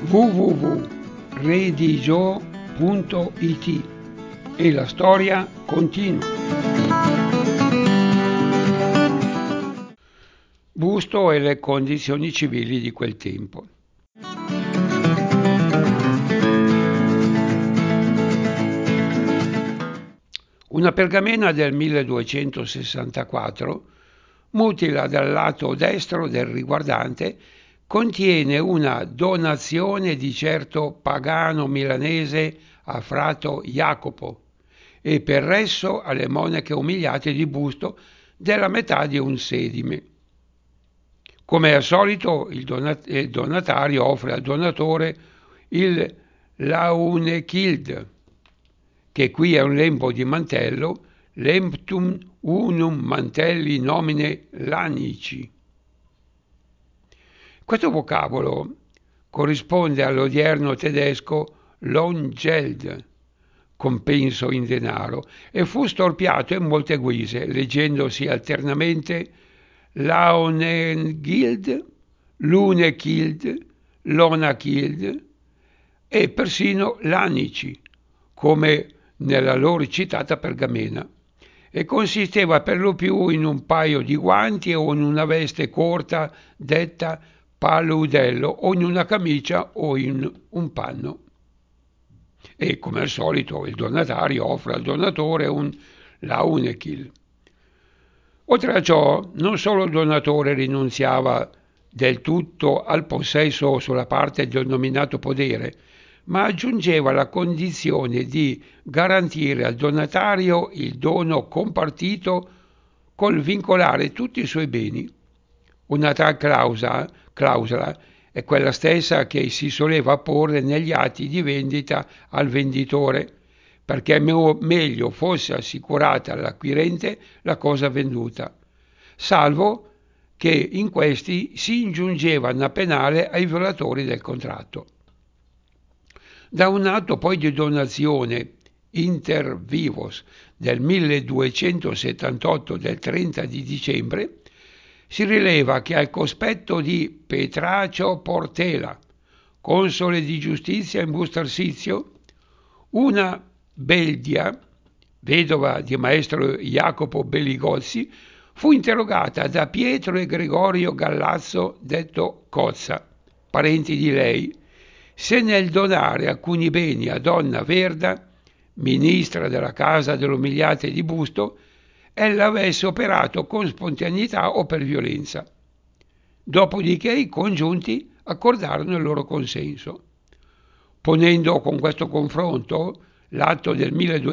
www.redigio.it e la storia continua. Busto e le condizioni civili di quel tempo. Una pergamena del 1264, mutila dal lato destro del riguardante, contiene una donazione di certo pagano milanese a frato Jacopo e per esso alle monache umiliate di Busto della metà di un sedime. Come al solito il donatario offre al donatore il launechilde, che qui è un lembo di mantello, lemptum unum mantelli nomine lanici. Questo vocabolo corrisponde all'odierno tedesco Lohngeld, compenso in denaro, e fu storpiato in molte guise, leggendosi alternamente Launengild, Lunekild, Lonakild e persino Lanici, come nella loro citata pergamena, e consisteva per lo più in un paio di guanti o in una veste corta detta paludello o in una camicia o in un panno. E come al solito il donatario offre al donatore un launechil. Oltre a ciò, non solo il donatore rinunziava del tutto al possesso sulla parte del nominato podere, ma aggiungeva la condizione di garantire al donatario il dono compartito col vincolare tutti i suoi beni. Una tal clausola è quella stessa che si soleva porre negli atti di vendita al venditore, perché meglio fosse assicurata all'acquirente la cosa venduta, salvo che in questi si ingiungeva una penale ai violatori del contratto. Da un atto poi di donazione inter vivos del 1278 del 30 di dicembre si rileva che al cospetto di Petracio Portela, console di giustizia in Bustarsizio, una Beldia, vedova di maestro Jacopo Belligozzi, fu interrogata da Pietro e Gregorio Gallazzo detto Cozza, parenti di lei, se nel donare alcuni beni a donna Verda, ministra della casa dell'umiliate di Busto, ella avesse operato con spontaneità o per violenza. Dopodiché i congiunti accordarono il loro consenso. Ponendo con questo confronto l'atto del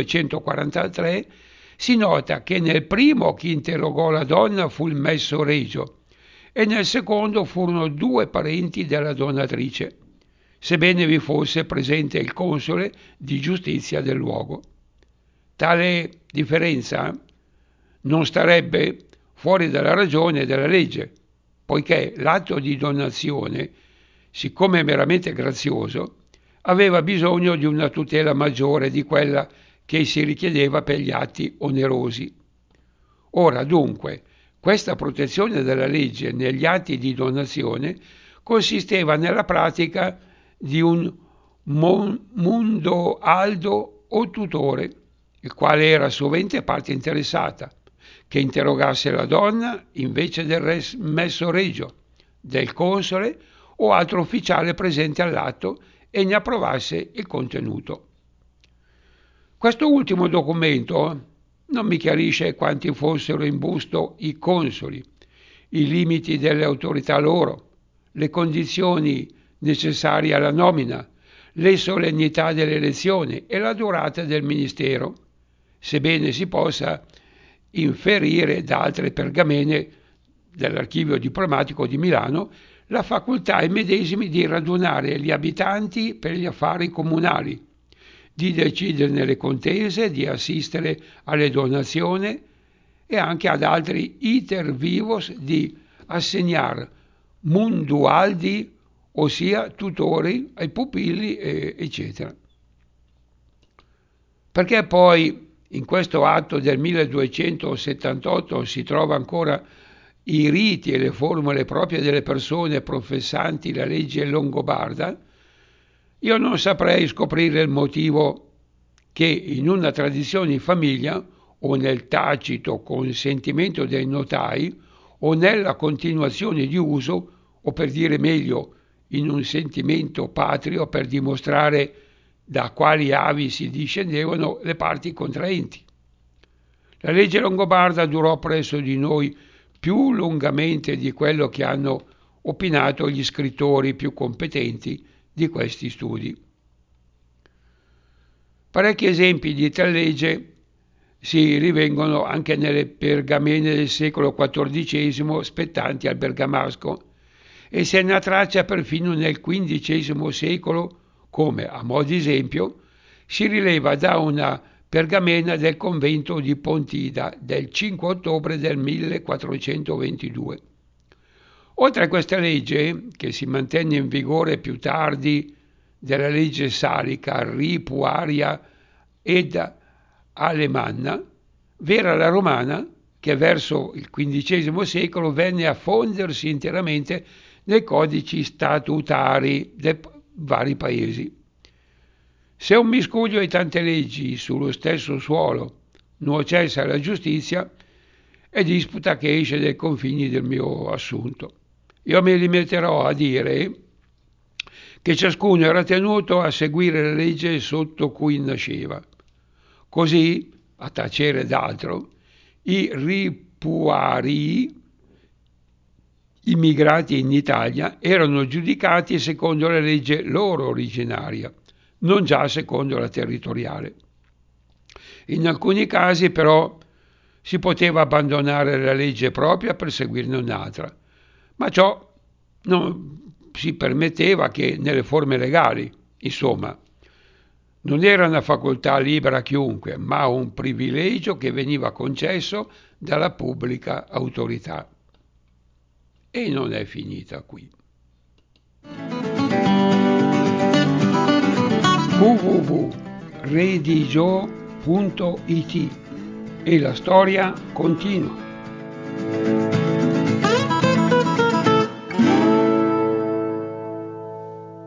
1243, si nota che nel primo chi interrogò la donna fu il messo regio e nel secondo furono due parenti della donatrice, sebbene vi fosse presente il console di giustizia del luogo. Tale differenza non starebbe fuori dalla ragione e dalla legge, poiché l'atto di donazione, siccome meramente grazioso, aveva bisogno di una tutela maggiore di quella che si richiedeva per gli atti onerosi. Ora, dunque, questa protezione della legge negli atti di donazione consisteva nella pratica di un mundo aldo o tutore, il quale era sovente parte interessata, che interrogasse la donna invece del messo regio, del console o altro ufficiale presente all'atto e ne approvasse il contenuto. Questo ultimo documento non mi chiarisce quanti fossero in Busto i consoli, i limiti delle autorità loro, le condizioni necessarie alla nomina, le solennità delle elezioni e la durata del ministero, sebbene si possa inferire da altre pergamene dell'archivio diplomatico di Milano la facoltà ai medesimi di radunare gli abitanti per gli affari comunali, di decidere nelle contese, di assistere alle donazioni e anche ad altri iter vivos di assegnare mundualdi, ossia tutori ai pupilli, eccetera. Perché poi in questo atto del 1278 si trova ancora i riti e le formule proprie delle persone professanti la legge longobarda, io non saprei scoprire il motivo che in una tradizione di famiglia o nel tacito consentimento dei notai o nella continuazione di uso o per dire meglio in un sentimento patrio per dimostrare da quali avi si discendevano le parti contraenti. La legge longobarda durò presso di noi più lungamente di quello che hanno opinato gli scrittori più competenti di questi studi. Parecchi esempi di tal legge si rinvengono anche nelle pergamene del secolo XIV spettanti al Bergamasco e se ne ha traccia perfino nel XV secolo, come, a mo' di esempio, si rileva da una pergamena del convento di Pontida del 5 ottobre del 1422. Oltre a questa legge, che si mantenne in vigore più tardi della legge salica ripuaria ed alemanna, v'era la romana che verso il XV secolo venne a fondersi interamente nei codici statutari dei vari paesi. Se un miscuglio di tante leggi sullo stesso suolo non cessa alla giustizia, è disputa che esce dai confini del mio assunto. Io mi limiterò a dire che ciascuno era tenuto a seguire la legge sotto cui nasceva. Così, a tacere d'altro, i ripuarii immigrati in Italia erano giudicati secondo la legge loro originaria, non già secondo la territoriale. In alcuni casi però si poteva abbandonare la legge propria per seguirne un'altra, ma ciò non si permetteva che nelle forme legali, insomma. Non era una facoltà libera a chiunque, ma un privilegio che veniva concesso dalla pubblica autorità. E non è finita qui. www.redigio.it e la storia continua.